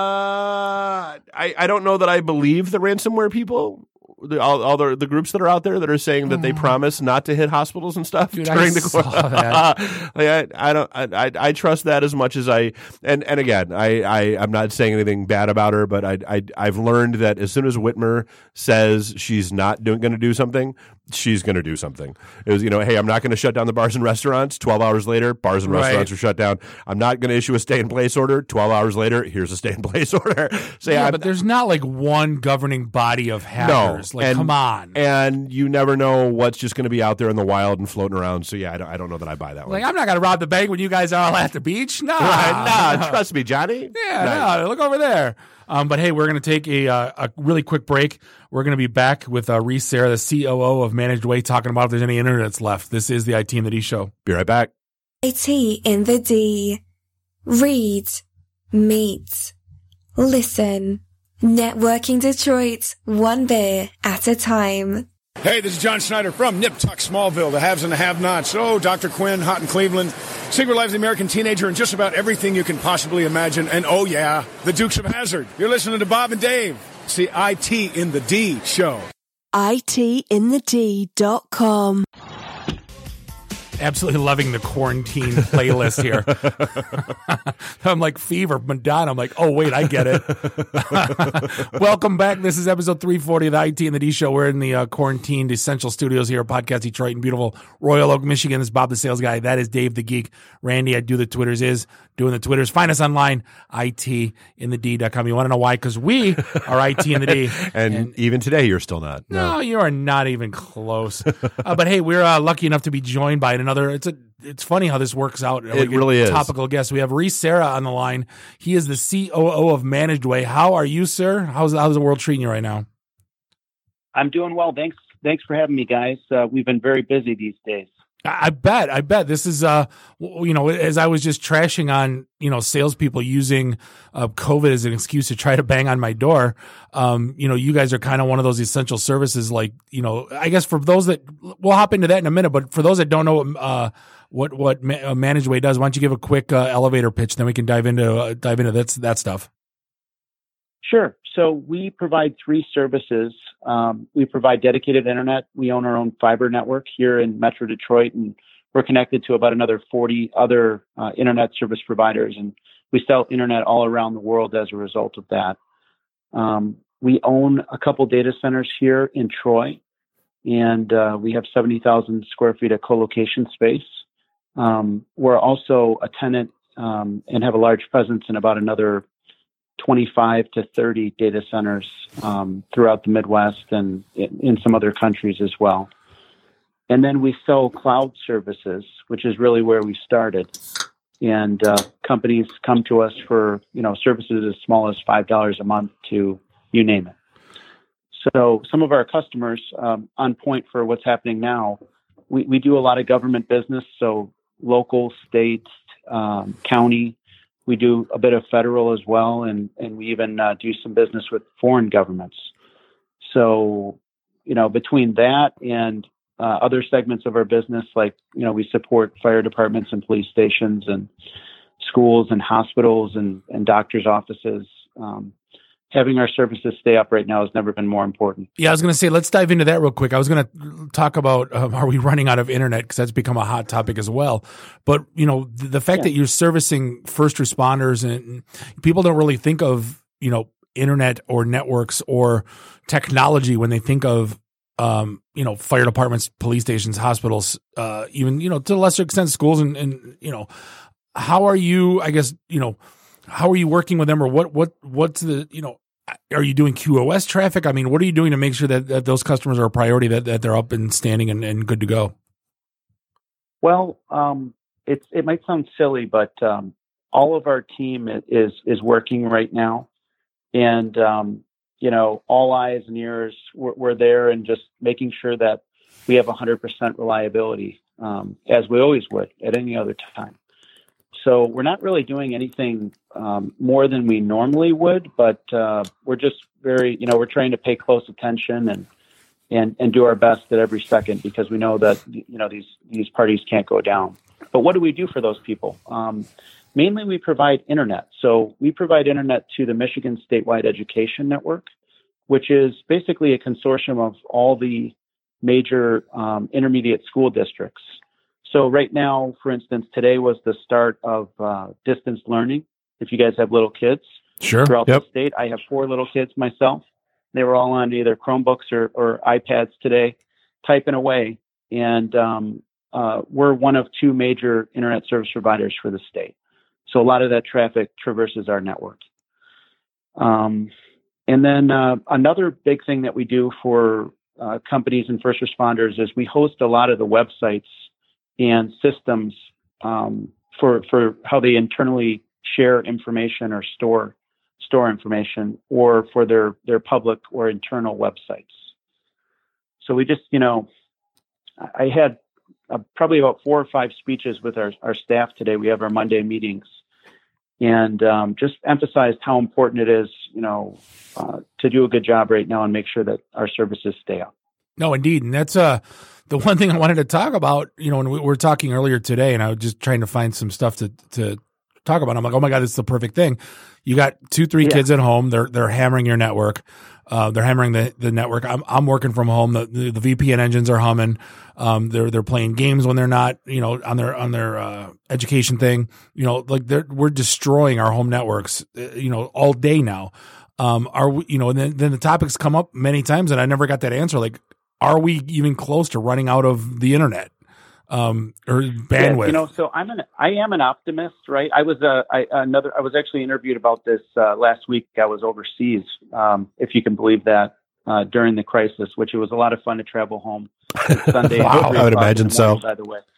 S1: I, I don't know that I believe the ransomware people. The, all all the, the groups that are out there that are saying that they promise not to hit hospitals and stuff
S2: Dude,
S1: during
S2: I
S1: the
S2: saw that.
S1: like I, I don't I, I I trust that as much as I and and again I, I I'm not saying anything bad about her, but I I I've learned that as soon as Whitmer says she's not doing going to do something, she's going to do something. It was, you know, hey, I'm not going to shut down the bars and restaurants. twelve hours later, bars and
S2: Right.
S1: restaurants are shut down. I'm not going to issue a stay in place order. twelve hours later, here's a stay in place order. So
S2: yeah,
S1: I'm-
S2: but there's not like one governing body of hackers. like,
S1: and-
S2: come on.
S1: And you never know what's just going to be out there in the wild and floating around. So yeah, I don't, I don't know that I buy that one.
S2: Like, I'm not going to rob the bank when you guys are all at the beach. Nah,
S1: nah, trust me, Johnny.
S2: Yeah,
S1: Nice.
S2: no, look over there. Um, but hey, we're going to take a uh, a really quick break. We're going to be back with uh, Reese Sarah, the C O O of Managed Way, talking about if there's any internet that's left. This is the I T in the D Show.
S1: Be right back.
S4: I T in the D. Read, meet, listen. Networking Detroit, one beer at a time.
S21: Hey, this is John Schneider from Nip Tuck Smallville, the haves and the have-nots. Oh, Doctor Quinn, Hot in Cleveland, Secret Life of the American Teenager, and just about everything you can possibly imagine. And oh yeah, the Dukes of Hazzard. You're listening to Bob and Dave. It's the I T in the D show.
S4: I T in the D dot com.
S2: Absolutely loving the quarantine playlist here. I'm like Fever, Madonna. I'm like, oh, wait, I get it. Welcome back. This is episode three forty of the I T and the D Show. We're in the uh, quarantined Essential Studios here at Podcast Detroit in beautiful Royal Oak, Michigan. This is Bob the Sales Guy. That is Dave the Geek. Randy, I do the Twitters, is doing the Twitters. Find us online, I T in the D dot com. You want to know why? Because we are I T in the D.
S1: and, and even today, you're still not.
S2: No, no you are not even close. uh, but hey, we're uh, lucky enough to be joined by another. It's a. It's funny how this works out.
S1: It like really is.
S2: Topical guest. We have Reese Sarah on the line. He is the C O O of Managed Way. How are you, sir? How's how's the world treating you right now?
S6: I'm doing well. Thanks. Thanks for having me, guys. Uh, we've been very busy these days.
S2: I bet. I bet this is, uh, you know, as I was just trashing on, you know, salespeople using uh, COVID as an excuse to try to bang on my door. Um, you know, you guys are kind of one of those essential services. Like, you know, I guess for those that we'll hop into that in a minute, but for those that don't know, uh, what what Ma- Managed Way does, why don't you give a quick uh, elevator pitch, then we can dive into uh, dive into that that stuff.
S6: Sure. So we provide three services. Um, we provide dedicated internet. We own our own fiber network here in Metro Detroit, and we're connected to about another forty other uh, internet service providers. And we sell internet all around the world as a result of that. Um, we own a couple data centers here in Troy, and uh, we have seventy thousand square feet of co-location space. Um, we're also a tenant um, and have a large presence in about another twenty-five to thirty data centers um, throughout the Midwest and in, in some other countries as well. And then we sell cloud services, which is really where we started. And uh, companies come to us for, you know, services as small as five dollars a month to you name it. So some of our customers, um, on point for what's happening now, we, we do a lot of government business, so local, state, um, county. We do a bit of federal as well, and, and we even uh, do some business with foreign governments. So, you know, between that and uh, other segments of our business, like, you know, we support fire departments and police stations and schools and hospitals and, and doctors' offices. Um, having our services stay up right now has never been more important.
S2: Yeah, I was going to say, let's dive into that real quick. I was going to talk about, um, are we running out of internet? Because that's become a hot topic as well. But, you know, the, the fact yeah. that you're servicing first responders, and people don't really think of, you know, internet or networks or technology when they think of, um, you know, fire departments, police stations, hospitals, uh, even, you know, to a lesser extent, schools. And, and, you know, how are you, I guess, you know, how are you working with them, or what, what, what's the, you know, are you doing Q O S traffic? I mean, what are you doing to make sure that, that those customers are a priority, that, that they're up and standing and, and good to go?
S6: Well, um, it's, it might sound silly, but, um, all of our team is, is working right now, and, um, you know, all eyes and ears, we're, we're there and just making sure that we have a hundred percent reliability, um, as we always would at any other time. So we're not really doing anything um, more than we normally would, but uh, we're just very, you know, we're trying to pay close attention and and and do our best at every second, because we know that, you know, these these parties can't go down. But what do we do for those people? Um, mainly, we provide internet. So we provide internet to the Michigan Statewide Education Network, which is basically a consortium of all the major um, intermediate school districts. So right now, for instance, today was the start of uh, distance learning. If you guys have little kids
S2: sure.
S6: throughout
S2: yep.
S6: the state, I have four little kids myself. They were all on either Chromebooks or, or iPads today, typing away. And um, uh, we're one of two major internet service providers for the state. So a lot of that traffic traverses our network. Um, and then uh, another big thing that we do for uh, companies and first responders is we host a lot of the websites and systems um, for for how they internally share information or store store information or for their, their public or internal websites. So we just, you know, I had uh, probably about four or five speeches with our, our staff today. We have our Monday meetings, and um, just emphasized how important it is, you know, uh, to do a good job right now and make sure that our services stay up.
S2: No, indeed. And that's uh, the one thing I wanted to talk about, you know, when we were talking earlier today, and I was just trying to find some stuff to, to talk about. I'm like, oh my God, this is the perfect thing. You got two, three yeah. kids at home. They're, they're hammering your network. Uh, they're hammering the, the network. I'm, I'm working from home. The, the, the V P N engines are humming. Um, they're, they're playing games when they're not, you know, on their, on their, uh, education thing, you know, like they're, we're destroying our home networks, uh, you know, all day now. Um, are we, you know, and then, then the topics come up many times and I never got that answer. Like, are we even close to running out of the internet? Um, or bandwidth?
S6: Yeah, you know, so I'm an, I am an optimist, right? I was, uh, I, another, I was actually interviewed about this, uh, last week. I was overseas, um, if you can believe that, uh, during the crisis, which it was a lot of fun to travel home Sunday.
S1: Wow, I would imagine so.
S6: By the way.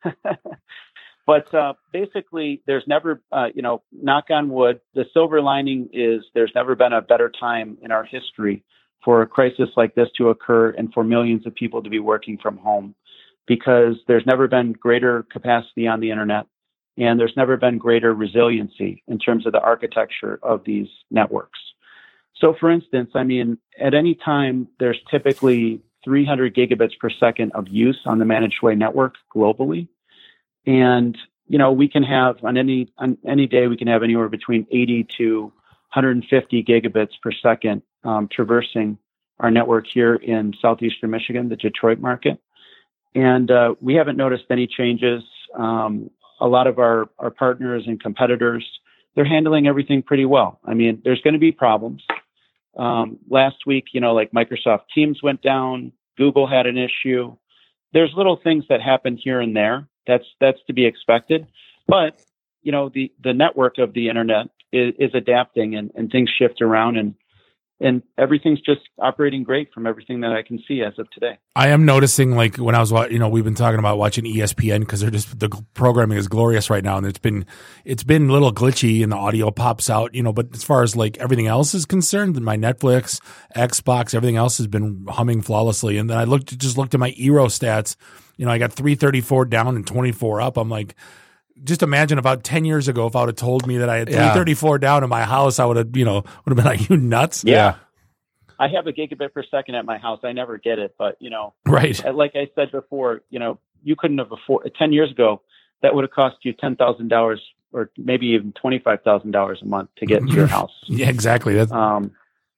S6: But, uh, basically there's never, uh, you know, knock on wood, the silver lining is there's never been a better time in our history for a crisis like this to occur and for millions of people to be working from home. Because there's never been greater capacity on the internet, and there's never been greater resiliency in terms of the architecture of these networks. So, for instance, I mean, at any time, there's typically three hundred gigabits per second of use on the managed way network globally. And, you know, we can have on any, on any day, we can have anywhere between eighty to one hundred fifty gigabits per second um, traversing our network here in southeastern Michigan, the Detroit market. And uh, we haven't noticed any changes. Um, a lot of our, our partners and competitors, they're handling everything pretty well. I mean, there's going to be problems. Um, last week, you know, like Microsoft Teams went down, Google had an issue. There's little things that happen here and there. That's that's to be expected. But, you know, the, the network of the internet is, is adapting and, and things shift around, and And everything's just operating great from everything that I can see as of today.
S2: I am noticing, like, when I was, you know, we've been talking about watching E S P N because they're just, the programming is glorious right now. And it's been, it's been a little glitchy and the audio pops out, you know, but as far as like everything else is concerned, my Netflix, Xbox, everything else has been humming flawlessly. And then I looked, just looked at my Eero stats. You know, I got three thirty-four down and twenty-four up. I'm like, just imagine about ten years ago, if I would have told me that I had yeah. three thirty-four down in my house, I would have, you know, would have been like, you nuts?
S6: Yeah. yeah. I have a gigabit per second at my house. I never get it, but, you know,
S2: right.
S6: Like I said before, you know, you couldn't have afforded ten years ago. That would have cost you ten thousand dollars or maybe even twenty-five thousand dollars a month to get to your house.
S2: Yeah, exactly. That's,
S6: um,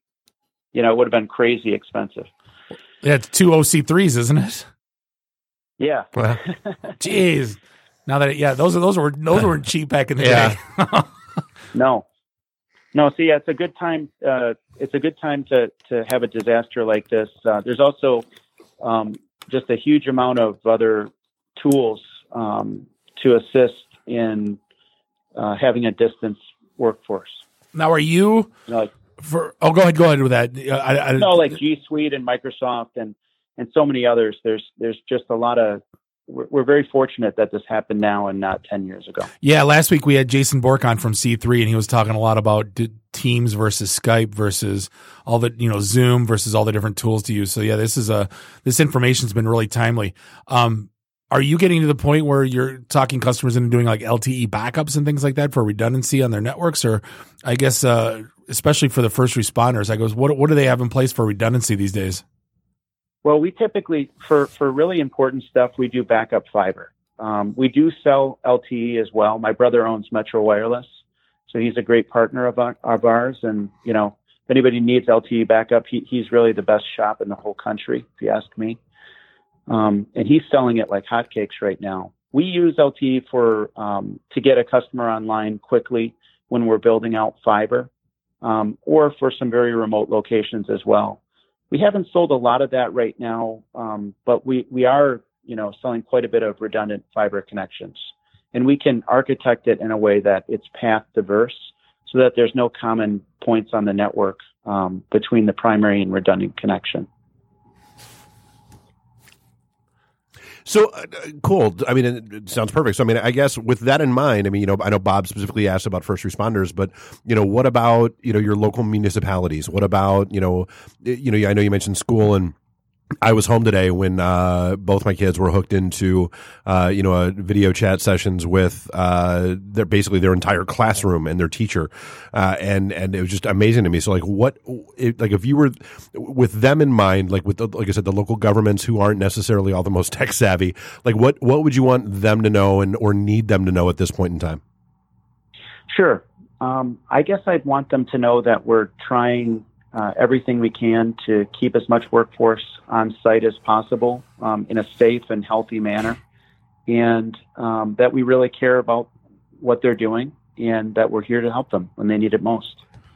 S6: you know, it would have been crazy expensive.
S2: Yeah. It's two O C threes, isn't it?
S6: Yeah.
S2: Well, jeez. Now that, it, yeah, those are, those were, those weren't cheap back in the
S1: yeah.
S2: day.
S6: No, no. So yeah, it's a good time. Uh, it's a good time to, to have a disaster like this. Uh, there's also, um, just a huge amount of other tools, um, to assist in, uh, having a distance workforce.
S2: Now, are you,
S6: you know, like,
S2: for, oh, go ahead, go ahead with that. I, I,
S6: no, like G Suite and Microsoft and, and so many others. There's, there's just a lot of, we're very fortunate that this happened now and not ten years ago.
S2: Yeah. Last week we had Jason Bork on from C three, and he was talking a lot about d- Teams versus Skype versus all the, you know, Zoom versus all the different tools to use. So yeah, this is a, this information's been really timely. Um, are you getting to the point where you're talking customers into doing like L T E backups and things like that for redundancy on their networks? Or I guess, uh, especially for the first responders, I goes, what, what do they have in place for redundancy these days?
S6: Well, we typically, for, for really important stuff, we do backup fiber. Um, we do sell L T E as well. My brother owns Metro Wireless, so he's a great partner of, our, of ours. And, you know, if anybody needs L T E backup, he, he's really the best shop in the whole country, if you ask me. Um, and he's selling it like hotcakes right now. We use L T E for um, to get a customer online quickly when we're building out fiber, um, or for some very remote locations as well. We haven't sold a lot of that right now, um, but we, we are, you know, selling quite a bit of redundant fiber connections. And we can architect it in a way that it's path diverse so that there's no common points on the network um, between the primary and redundant connection.
S1: So uh, cool. I mean, it, it sounds perfect. So, I mean, I guess with that in mind, I mean, you know, I know Bob specifically asked about first responders, but you know, what about you know your local municipalities? What about you know, you know, I know you mentioned school, and I was home today when uh, both my kids were hooked into uh, you know, a video chat sessions with uh, their basically their entire classroom and their teacher, uh, and and it was just amazing to me. So like, what it, like if you were with them in mind, like with the, like I said, the local governments who aren't necessarily all the most tech savvy, like what what would you want them to know and or need them to know at this point in time?
S6: Sure, um, I guess I'd want them to know that we're trying Uh, everything we can to keep as much workforce on site as possible um, in a safe and healthy manner, and um, that we really care about what they're doing and that we're here to help them when they need it most.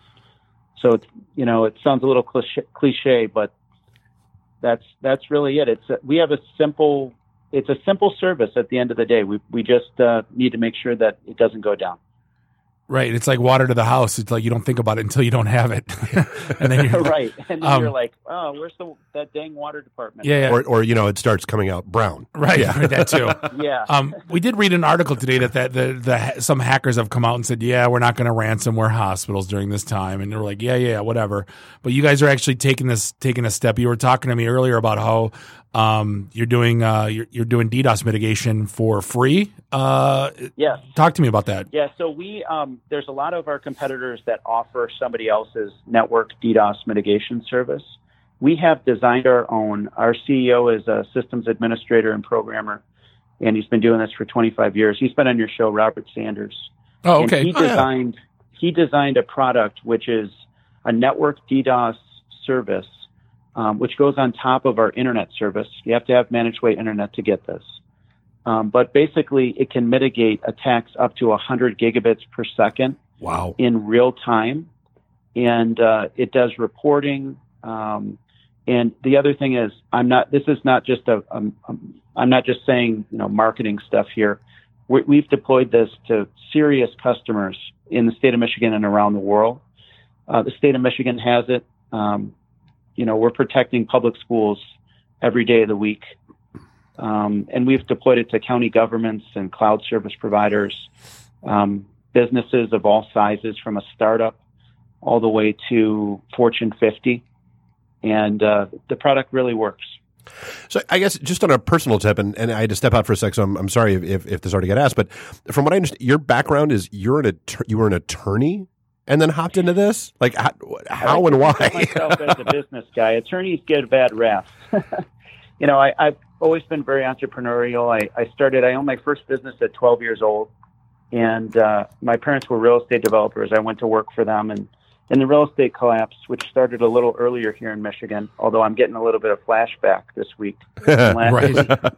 S6: So, it's, you know, it sounds a little cliche, cliche, but that's that's really it. It's a, we have a simple, it's a simple service at the end of the day. We we just uh, need to make sure that it doesn't go down.
S2: Right. It's like water to the house. It's like you don't think about it until you don't have it. And then you're
S6: right. And then
S2: um,
S6: you're like, oh, where's the that dang water department?
S2: Yeah. yeah.
S1: Or, or, you know, it starts coming out brown.
S2: Right.
S1: Yeah.
S2: Right, that too.
S6: Yeah.
S2: Um, we did read an article today that, that the, the, some hackers have come out and said, yeah, we're not going to ransomware hospitals during this time. And they're like, yeah, yeah, whatever. But you guys are actually taking this, taking a step. You were talking to me earlier about how, um, you're doing, uh, you're, you're doing DDoS mitigation for free. Uh,
S6: yes.
S2: Talk to me about that.
S6: Yeah. So we, um, there's a lot of our competitors that offer somebody else's network DDoS mitigation service. We have designed our own. Our C E O is a systems administrator and programmer, and he's been doing this for twenty-five years. He's been on your show, Robert Sanders.
S2: Oh, okay.
S6: And he
S2: oh,
S6: designed, yeah. he designed a product which is a network DDoS service, um, which goes on top of our internet service. You have to have managed way internet to get this. Um, but basically, it can mitigate attacks up to one hundred gigabits per second.
S1: Wow.
S6: In real time. And uh, it does reporting. Um, and the other thing is, I'm not, this is not just a, um, um, I'm not just saying, you know, marketing stuff here. We, we've deployed this to serious customers in the state of Michigan and around the world. Uh, the state of Michigan has it. Um, you know, we're protecting public schools every day of the week. Um, and we've deployed it to county governments and cloud service providers, um, businesses of all sizes, from a startup all the way to Fortune fifty. And uh, the product really works.
S1: So I guess just on a personal tip, and, and I had to step out for a sec, so I'm, I'm sorry if, if, if this already got asked, but from what I understand, your background is you're an att- you were an attorney and then hopped into this? Like, how, how
S6: like
S1: and why?
S6: I myself as a business guy. Attorneys get a bad rap. You know, I, I've always been very entrepreneurial. I, I started, I owned my first business at twelve years old, and uh, my parents were real estate developers. I went to work for them, and in the real estate collapse, which started a little earlier here in Michigan, although I'm getting a little bit of flashback this week
S2: Right.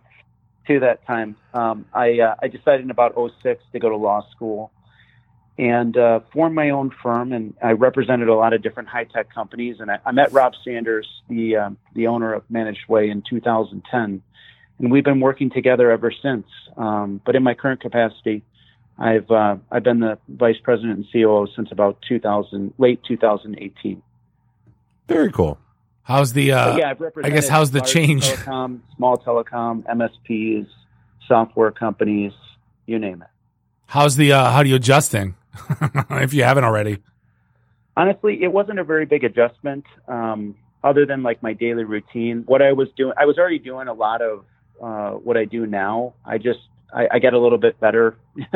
S6: to that time, um, I, uh, I decided in about oh six to go to law school and uh, formed my own firm, and I represented a lot of different high-tech companies. And I, I met Rob Sanders, the uh, the owner of Managed Way, in two thousand ten, and we've been working together ever since. Um, but in my current capacity, I've uh, I've been the vice president and C O O since about two thousand, late two thousand eighteen.
S1: Very cool.
S2: How's the? Uh,
S6: yeah, I've
S2: I
S6: represented
S2: guess how's the
S6: large
S2: change?
S6: Telecom, small telecom, M S Ps, software companies, you name it.
S2: How's the? Uh, how are you adjusting? If you haven't already.
S6: Honestly, it wasn't a very big adjustment, um, other than like my daily routine. What I was doing, I was already doing a lot of uh, what I do now. I just I, I got a little bit better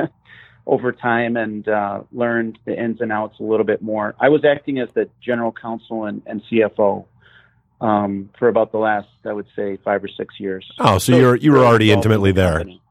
S6: over time and uh, learned the ins and outs a little bit more. I was acting as the general counsel and, and C F O um, for about the last, I would say, five or six years.
S1: Oh, so, so you're you were already intimately the there.
S6: Company.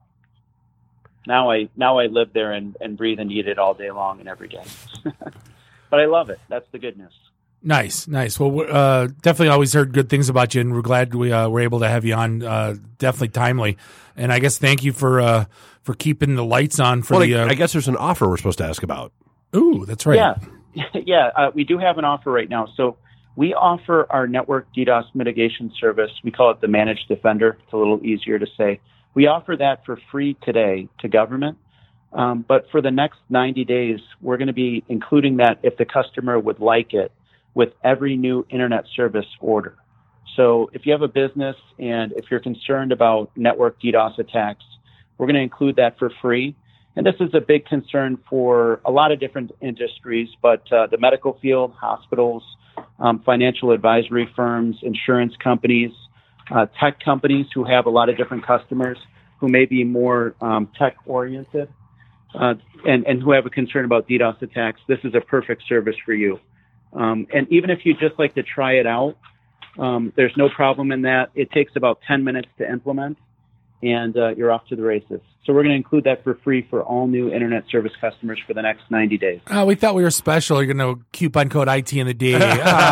S6: Now I now I live there and, and breathe and eat it all day long and every day. But I love it. That's the good news.
S2: Nice, nice. Well, uh, definitely always heard good things about you, and we're glad we uh, were able to have you on. Uh, definitely timely, and I guess thank you for uh, for keeping the lights on for
S1: well,
S2: the. Uh,
S1: I guess there's an offer we're supposed to ask about.
S2: Ooh, that's right.
S6: Yeah, yeah. Uh, we do have an offer right now. So we offer our network DDoS mitigation service. We call it the Managed Defender. It's a little easier to say. We offer that for free today to government. Um, but for the next ninety days, we're going to be including that if the customer would like it with every new internet service order. So if you have a business and if you're concerned about network DDoS attacks, we're going to include that for free. And this is a big concern for a lot of different industries, but uh, the medical field, hospitals, um, financial advisory firms, insurance companies, uh, tech companies who have a lot of different customers who may be more um, tech-oriented uh, and, and who have a concern about DDoS attacks. This is a perfect service for you. Um, and even if you just like to try it out, um, there's no problem in that. It takes about ten minutes to implement, and uh, you're off to the races. So we're going to include that for free for all new internet service customers for the next ninety days.
S2: Oh, we thought we were special. You're going to coupon code I T in the D.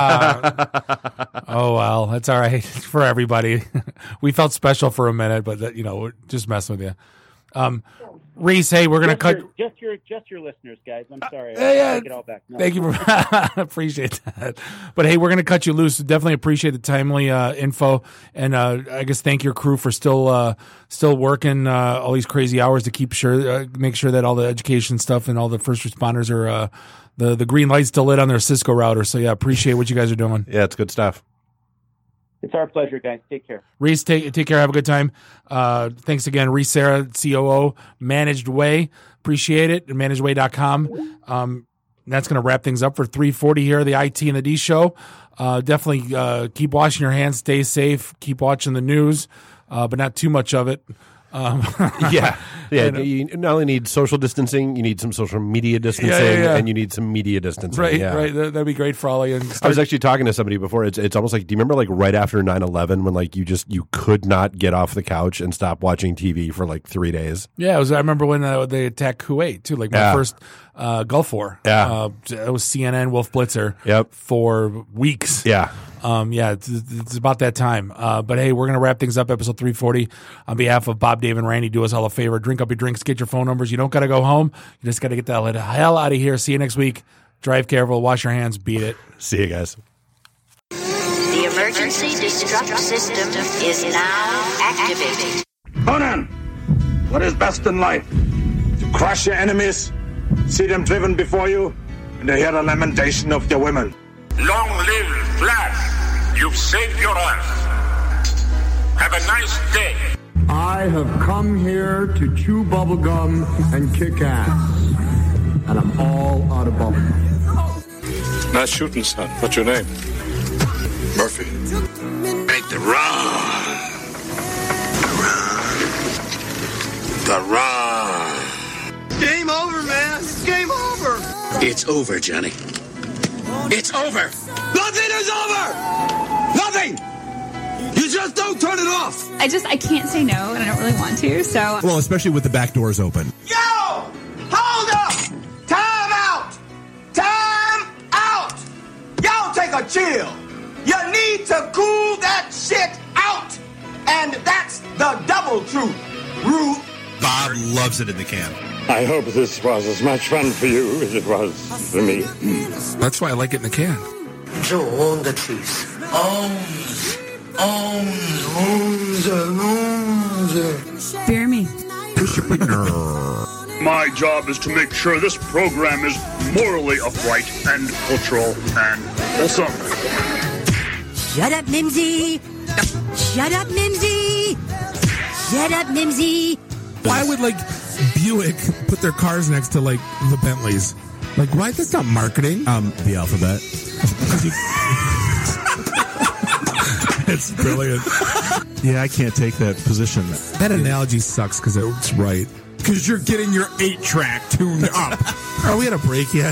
S2: Ah. Oh, well, that's all right for everybody. We felt special for a minute, but, that, you know, we're just messing with you. Um, Reese, hey, we're going to cut.
S6: Your, just your just your listeners, guys. I'm sorry.
S2: Uh, yeah,
S6: I'll take it all back. No.
S2: Thank you. For, appreciate that. But, hey, we're going to cut you loose. Definitely appreciate the timely uh, info. And uh, I guess thank your crew for still uh, still working uh, all these crazy hours to keep sure, uh, make sure that all the education stuff and all the first responders are, uh, the, the green light's still lit on their Cisco router. So, yeah, appreciate what you guys are doing.
S1: Yeah, it's good stuff.
S6: It's our pleasure, guys. Take care.
S2: Reese, take take care. Have a good time. Uh, thanks again, Reese Sarah, C O O, Managed Way. Appreciate it. managed way dot com. Um, that's going to wrap things up for three forty here, the I T and the D show. Uh, definitely uh, keep washing your hands. Stay safe. Keep watching the news, uh, but not too much of it. Um,
S1: yeah, yeah.
S2: And, uh,
S1: you not only need social distancing, you need some social media distancing,
S2: Yeah, yeah, yeah.
S1: and you need some media distancing.
S2: Right,
S1: yeah.
S2: right. That, that'd be great for all of you. And
S1: I
S2: start-
S1: was actually talking to somebody before. It's it's almost like, do you remember like right after nine eleven when like you just you could not get off the couch and stop watching T V for like three days?
S2: Yeah, it was. I remember when uh, they attacked Kuwait too. Like my
S1: Yeah.
S2: first uh, Gulf War.
S1: Yeah.
S2: uh, it was C N N Wolf Blitzer.
S1: Yep.
S2: For weeks.
S1: Yeah.
S2: Um, yeah, it's, it's about that time. Uh, but hey, we're going to wrap things up, episode three forty. On behalf of Bob, Dave, and Randy, do us all a favor. Drink up your drinks, get your phone numbers. You don't got to go home. You just got to get the hell out of here. See you next week. Drive careful, wash your hands, beat it.
S1: See you guys.
S7: The emergency destruct system is now activated.
S8: Conan, what is best in life? To crush your enemies, see them driven before you, and to hear the lamentation of their women.
S12: Long live Flash! You've saved your Earth. Have a nice day.
S22: I have come here to chew bubblegum and kick ass. And I'm all out of bubblegum.
S8: Nice shooting, son. What's your name? Murphy. Make the run. The run. The run.
S28: Game over, man. Game over.
S8: It's over, Johnny. It's over.
S28: Nothing is over. Nothing. You just don't turn it off.
S13: I just, I can't say no, and I don't really want to, so.
S23: Well, especially with the back doors open.
S28: Yo! Hold up! Time out! Time out! Y'all take a chill. You need to cool that shit out. And that's the double truth. Ruth.
S23: Bob loves it in the can.
S8: I hope this was as much fun for you as it was for me.
S23: That's why I like it in the can.
S28: Joe on the cheese. Ohms. Ohms. Ohms. Ohms.
S13: Bear me.
S12: My job is to make sure this program is morally upright and cultural and wholesome.
S14: Shut up, Mimsy! Shut up, Mimsy! Shut up, Mimsy!
S23: Why would, like, Buick put their cars next to, like, the Bentleys? Like, why? That's not marketing. Um, the alphabet. It's brilliant. Yeah, I can't take that position. That analogy sucks because it's right. Because you're getting your eight track tuned up. Are we at a break yet?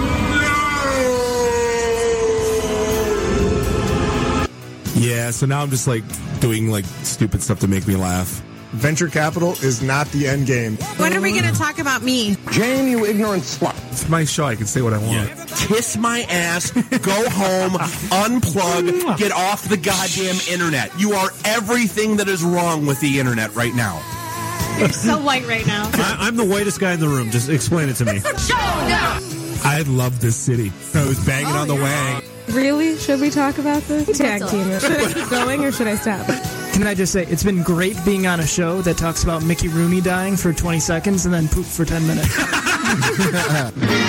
S23: Yeah, so now I'm just like doing like stupid stuff to make me laugh.
S22: Venture capital is not the end game.
S15: When are we going to talk about me?
S22: Jane, you ignorant slut.
S23: It's my show. I can say what I want.
S17: Yeah. Kiss my ass, go home, unplug, get off the goddamn internet. You are everything that is wrong with the internet right now.
S15: You're so white right now.
S23: I, I'm the whitest guy in the room. Just explain it to me. I love this city. I was banging
S15: oh,
S23: on the
S15: yeah.
S23: wang.
S15: Really? Should we talk about this? Tag team it. Should I keep going or should I stop?
S19: Can I just say, it's been great being on a show that talks about Mickey Rooney dying for twenty seconds and then poop for ten minutes.